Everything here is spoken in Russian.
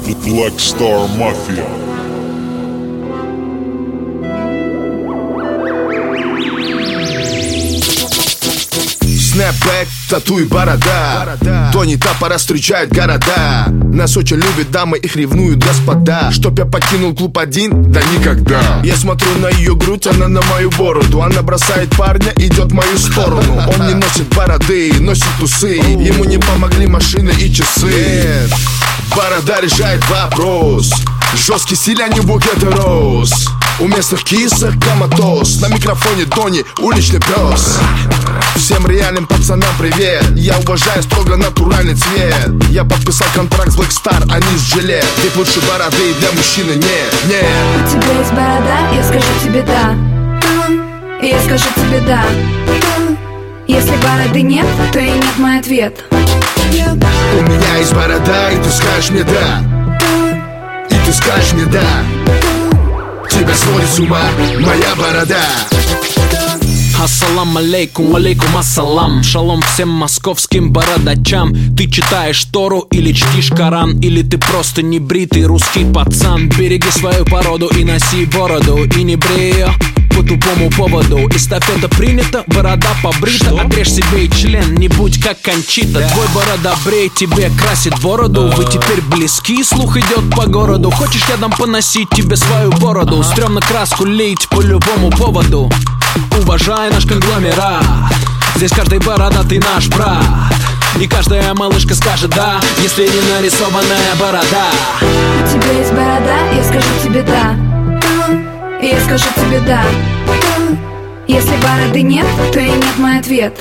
Black Star Mafia. Снэпбэк, тату и борода. Тони Тапора встречает города. Нас очень любят дамы, их ревнуют господа. Чтоб я покинул клуб один? Да никогда. Я смотрю на ее грудь, она на мою бороду. Она бросает парня, идет в мою сторону. Он не носит бороды, носит усы. Ему не помогли машины и часы. Борода решает вопрос. Жесткий стиль, а не букеты роз. У местных кисок коматоз. На микрофоне Тони, уличный пес. Всем реальным пацанам привет. Я уважаю строго натуральный цвет. Я подписал контракт с Black Star, а не с Жилет. Ведь лучше бороды для мужчины нет, нет. У тебя есть борода, я скажу тебе да. Я скажу тебе да. Если бороды нет, то и нет мой ответ. У меня есть борода, и ты скажешь мне да. И ты скажешь мне да. Тебя сводит с ума моя борода. Ассалам алейкум, алейкум ассалам. Шалом всем московским бородачам. Ты читаешь Тору или чтишь Коран, или ты просто небритый русский пацан. Береги свою породу и носи бороду, и не брей ее по тупому поводу. Эстафета принята, борода побрита. Отрежь себе и член, не будь как Кончита. Твой бородобрей тебе красит бороду. Вы теперь близки, слух идет по городу. Хочешь, я дам поносить тебе свою бороду? Стремно краску лить по любому поводу. Уважай наш конгломерат. Здесь каждый бородатый наш брат. И каждая малышка скажет да, если не нарисованная борода. У тебя есть борода, я скажу тебе да. Я скажу тебе да. Если бороды нет, то и нет мой ответ.